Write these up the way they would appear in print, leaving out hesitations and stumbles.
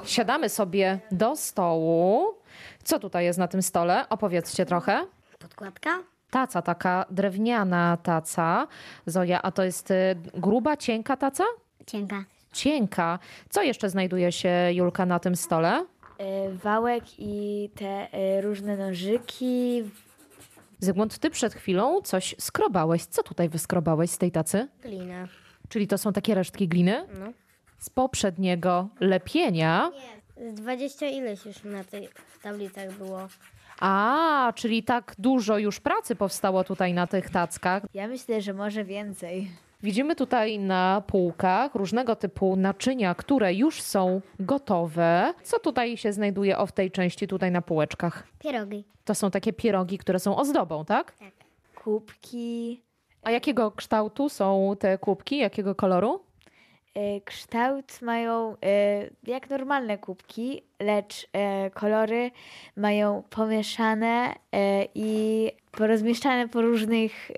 Siadamy sobie do stołu. Co tutaj jest na tym stole? Opowiedzcie trochę. Podkładka? Taca, taka drewniana taca. Zoja, a to jest gruba, cienka taca? Cienka. Cienka. Co jeszcze znajduje się, Julka, na tym stole? Wałek i te różne nożyki. Zygmunt, ty przed chwilą coś skrobałeś. Co tutaj wyskrobałeś z tej tacy? Glinę. Czyli to są takie resztki gliny? No. Z poprzedniego lepienia. Z 20 ileś już na tej tablicach było. A, czyli tak dużo już pracy powstało tutaj na tych tackach. Ja myślę, że może więcej. Widzimy tutaj na półkach różnego typu naczynia, które już są gotowe. Co tutaj się znajduje w tej części tutaj na półeczkach? Pierogi. To są takie pierogi, które są ozdobą, tak? Tak. Kubki. A jakiego kształtu są te kubki? Jakiego koloru? Kształt mają jak normalne kubki, lecz kolory mają pomieszane i porozmieszczane po różnych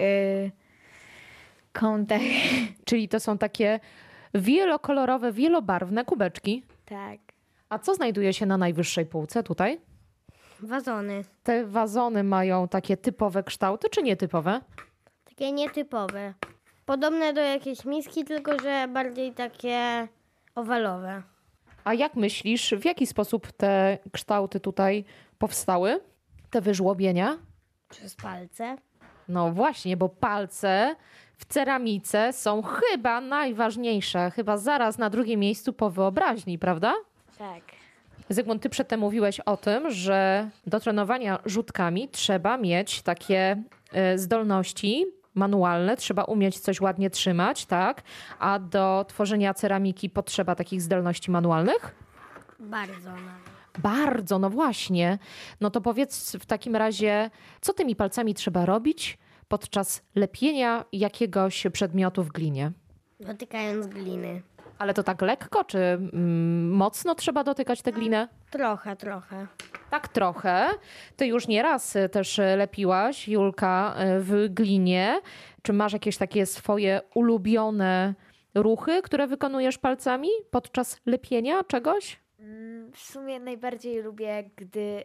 kątach. Czyli to są takie wielokolorowe, wielobarwne kubeczki. Tak. A co znajduje się na najwyższej półce tutaj? Wazony. Te wazony mają takie typowe kształty, czy nietypowe? Takie nietypowe. Podobne do jakiejś miski, tylko że bardziej takie owalowe. A jak myślisz, w jaki sposób te kształty tutaj powstały? Te wyżłobienia? Przez palce. No właśnie, bo palce w ceramice są chyba najważniejsze. Chyba zaraz na drugim miejscu po wyobraźni, prawda? Tak. Zygmunt, ty przedtem mówiłeś o tym, że do trenowania rzutkami trzeba mieć takie zdolności manualne, trzeba umieć coś ładnie trzymać, tak? A do tworzenia ceramiki potrzeba takich zdolności manualnych? Bardzo nawet. Bardzo, no właśnie. No to powiedz w takim razie, co tymi palcami trzeba robić podczas lepienia jakiegoś przedmiotu w glinie? Dotykając gliny. Ale to tak lekko, czy mocno trzeba dotykać tę glinę? Trochę. Tak trochę. Ty już nieraz też lepiłaś, Julka, w glinie. Czy masz jakieś takie swoje ulubione ruchy, które wykonujesz palcami podczas lepienia czegoś? W sumie najbardziej lubię, gdy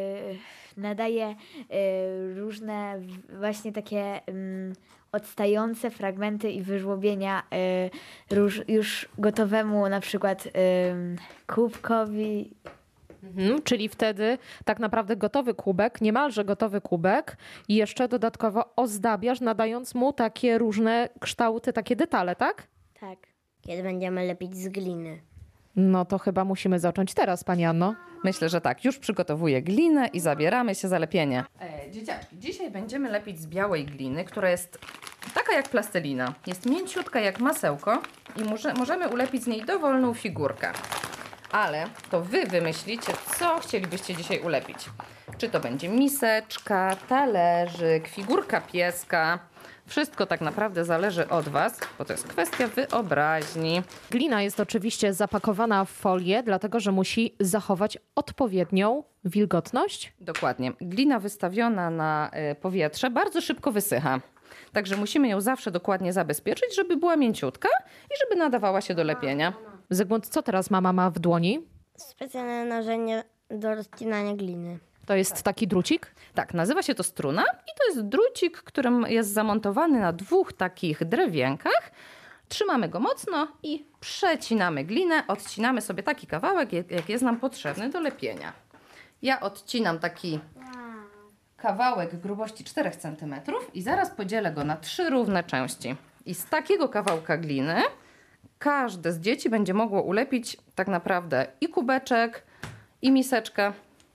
nadaję różne właśnie takie odstające fragmenty i wyżłobienia już gotowemu na przykład kubkowi. Czyli wtedy tak naprawdę gotowy kubek, niemalże gotowy kubek i jeszcze dodatkowo ozdabiasz, nadając mu takie różne kształty, takie detale, tak? Tak. Kiedy będziemy lepić z gliny. No to chyba musimy zacząć teraz, pani Anno. Myślę, że tak. Już przygotowuję glinę i zabieramy się za lepienie. Dzieciaki, dzisiaj będziemy lepić z białej gliny, która jest taka jak plastelina. Jest mięciutka jak masełko i możemy ulepić z niej dowolną figurkę. Ale to wy wymyślicie, co chcielibyście dzisiaj ulepić. Czy to będzie miseczka, talerzyk, figurka pieska. Wszystko tak naprawdę zależy od was, bo to jest kwestia wyobraźni. Glina jest oczywiście zapakowana w folię, dlatego że musi zachować odpowiednią wilgotność. Dokładnie. Glina wystawiona na powietrze bardzo szybko wysycha. Także musimy ją zawsze dokładnie zabezpieczyć, żeby była mięciutka i żeby nadawała się do lepienia. Zygmunt, co teraz mama ma w dłoni? Specjalne narzędzie do rozcinania gliny. To jest taki drucik? Tak, nazywa się to struna i to jest drucik, którym jest zamontowany na dwóch takich drewienkach. Trzymamy go mocno i przecinamy glinę. Odcinamy sobie taki kawałek, jak jest nam potrzebny do lepienia. Ja odcinam taki kawałek grubości 4 cm i zaraz podzielę go na 3 równe części. I z takiego kawałka gliny każde z dzieci będzie mogło ulepić tak naprawdę i kubeczek, i miseczkę.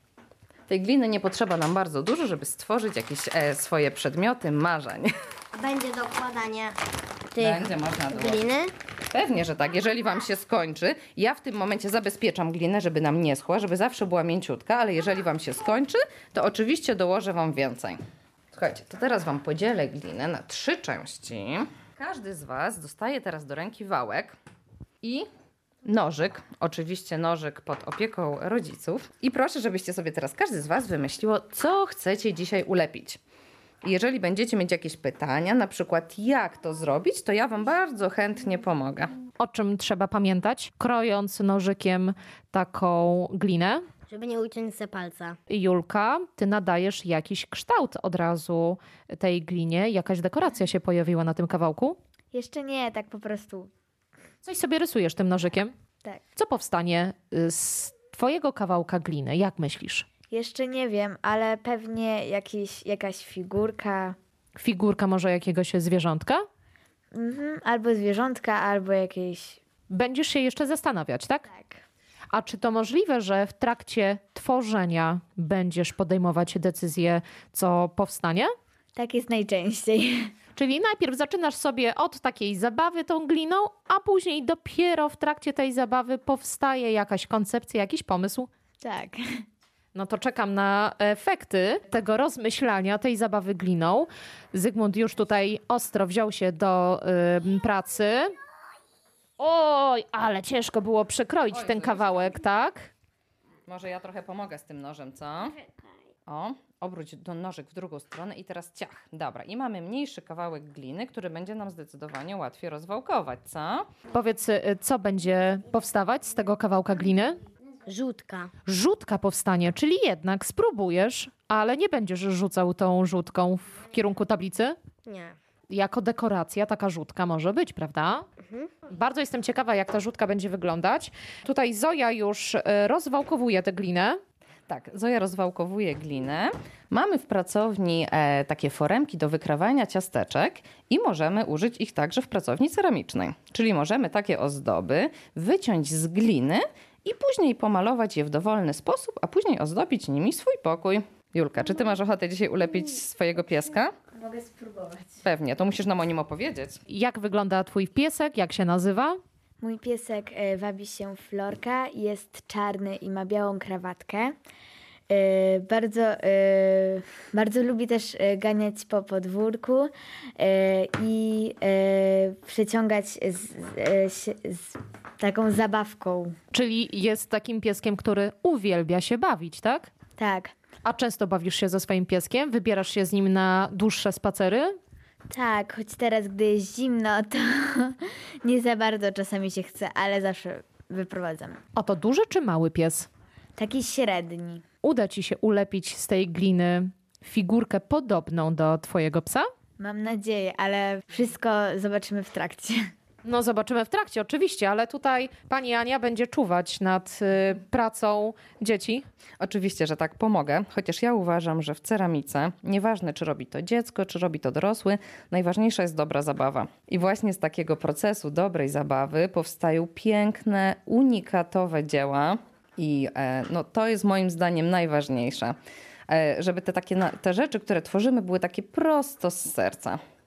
Tej gliny nie potrzeba nam bardzo dużo, żeby stworzyć jakieś swoje przedmioty marzeń. Będzie dokładanie Będzie można gliny. Pewnie, że tak. Jeżeli wam się skończy, ja w tym momencie zabezpieczam glinę, żeby nam nie schła, żeby zawsze była mięciutka, ale jeżeli wam się skończy, to oczywiście dołożę wam więcej. Słuchajcie, to teraz wam podzielę glinę na 3 części. Każdy z was dostaje teraz do ręki wałek i nożyk, oczywiście nożyk pod opieką rodziców. I proszę, żebyście sobie teraz każdy z was wymyśliło, co chcecie dzisiaj ulepić. Jeżeli będziecie mieć jakieś pytania, na przykład jak to zrobić, to ja Wam bardzo chętnie pomogę. O czym trzeba pamiętać, krojąc nożykiem taką glinę? Żeby nie uciąć se palca. Julka, ty nadajesz jakiś kształt od razu tej glinie. Jakaś dekoracja się pojawiła na tym kawałku? Jeszcze nie, tak po prostu. Coś sobie rysujesz tym nożykiem? Tak. Co powstanie z twojego kawałka gliny? Jak myślisz? Jeszcze nie wiem, ale pewnie jakaś figurka. Figurka może jakiegoś zwierzątka? Albo zwierzątka, albo jakieś... Będziesz się jeszcze zastanawiać, tak? Tak. A czy to możliwe, że w trakcie tworzenia będziesz podejmować decyzję, co powstanie? Tak jest najczęściej. Czyli najpierw zaczynasz sobie od takiej zabawy tą gliną, a później dopiero w trakcie tej zabawy powstaje jakaś koncepcja, jakiś pomysł. Tak. No to czekam na efekty tego rozmyślania, tej zabawy gliną. Zygmunt już tutaj ostro wziął się do pracy. Oj, ale ciężko było przekroić Oj, ten kawałek, tak? Może ja trochę pomogę z tym nożem, co? O, obróć nożyk w drugą stronę i teraz ciach. Dobra, i mamy mniejszy kawałek gliny, który będzie nam zdecydowanie łatwiej rozwałkować, co? Powiedz, co będzie powstawać z tego kawałka gliny? Rzutka. Rzutka powstanie, czyli jednak spróbujesz, ale nie będziesz rzucał tą rzutką w kierunku tablicy? Nie. Jako dekoracja taka rzutka może być, prawda? Bardzo jestem ciekawa, jak ta rzutka będzie wyglądać. Tutaj Zoja już rozwałkowuje tę glinę. Tak, Zoja rozwałkowuje glinę. Mamy w pracowni takie foremki do wykrawania ciasteczek i możemy użyć ich także w pracowni ceramicznej. Czyli możemy takie ozdoby wyciąć z gliny i później pomalować je w dowolny sposób, a później ozdobić nimi swój pokój. Julka, czy ty masz ochotę dzisiaj ulepić swojego pieska? Mogę spróbować. Pewnie, to musisz nam o nim opowiedzieć. Jak wygląda twój piesek? Jak się nazywa? Mój piesek wabi się Florka, jest czarny i ma białą krawatkę. Bardzo lubi też ganiać po podwórku i przeciągać z taką zabawką. Czyli jest takim pieskiem, który uwielbia się bawić, tak? Tak, A często bawisz się ze swoim pieskiem? Wybierasz się z nim na dłuższe spacery? tak, choć teraz, gdy jest zimno, to nie za bardzo czasami się chce, ale zawsze wyprowadzam. O, to duży czy mały pies? Taki średni. Uda ci się ulepić z tej gliny figurkę podobną do twojego psa? Mam nadzieję, ale wszystko zobaczymy w trakcie. No zobaczymy w trakcie, oczywiście, ale tutaj pani Ania będzie czuwać nad pracą dzieci. Oczywiście, że tak, pomogę, chociaż ja uważam, że w ceramice, nieważne czy robi to dziecko, czy robi to dorosły, najważniejsza jest dobra zabawa. I właśnie z takiego procesu dobrej zabawy powstają piękne, unikatowe dzieła i no, to jest moim zdaniem najważniejsze, żeby te rzeczy, które tworzymy, były takie prosto z serca.